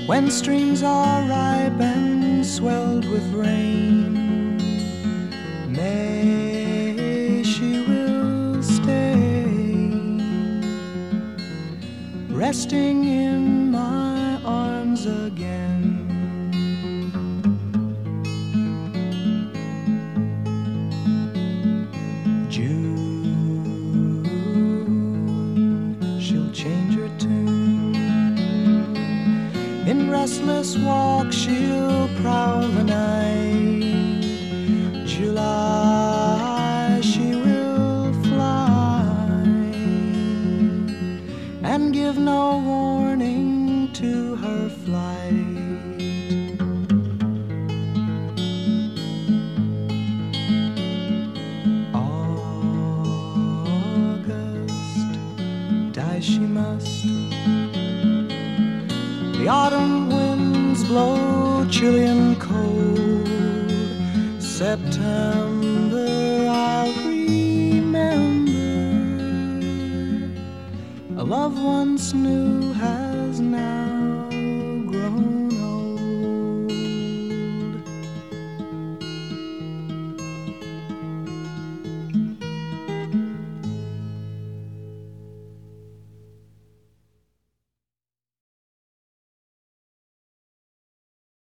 when streams are ripe and swelled with rain. May she will stay, resting in my arms again. June, she'll change her tune. In restless walk she'll prowl the night. July, she will fly and give no warning to her flight. August, die she must. The autumn winds blow chilly and cold. September I'll remember. A love once new has